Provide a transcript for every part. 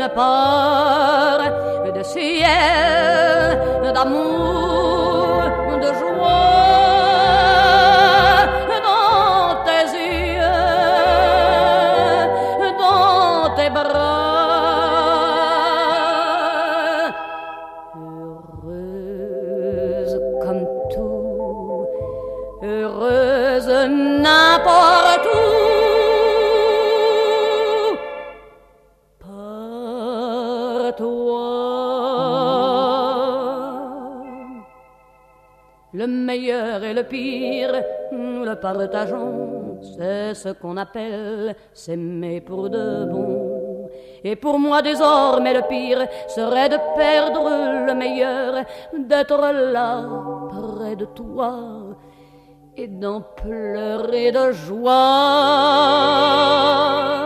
une part de ciel, d'amour, de joie dans tes yeux, dans tes bras. Heureuse comme tout, heureuse n'importe où. Le meilleur et le pire, nous le partageons. C'est ce qu'on appelle s'aimer pour de bon. Et pour moi désormais le pire serait de perdre le meilleur, d'être là près de toi et d'en pleurer de joie.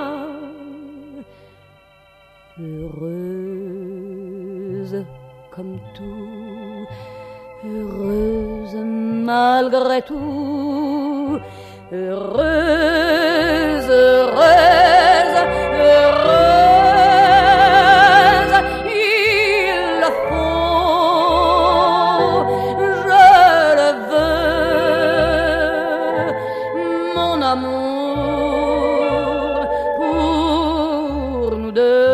Heureuse comme tout, heureuse malgré tout, heureuse, heureuse, heureuse, il le faut, je le veux, mon amour pour nous deux.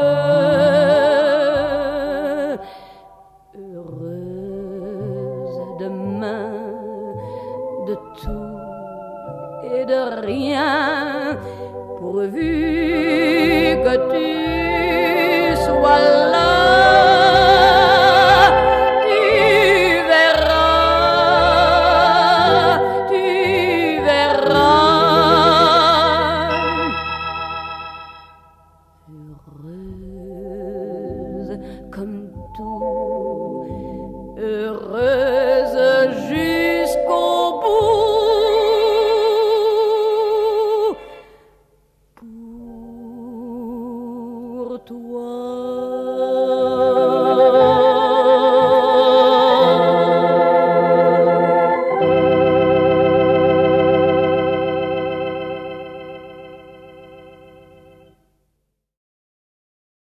De tout et de rien, pourvu que tu sois là, tu verras, tu verras. Heureuse comme tout, heureuse jusqu'au bout pour toi.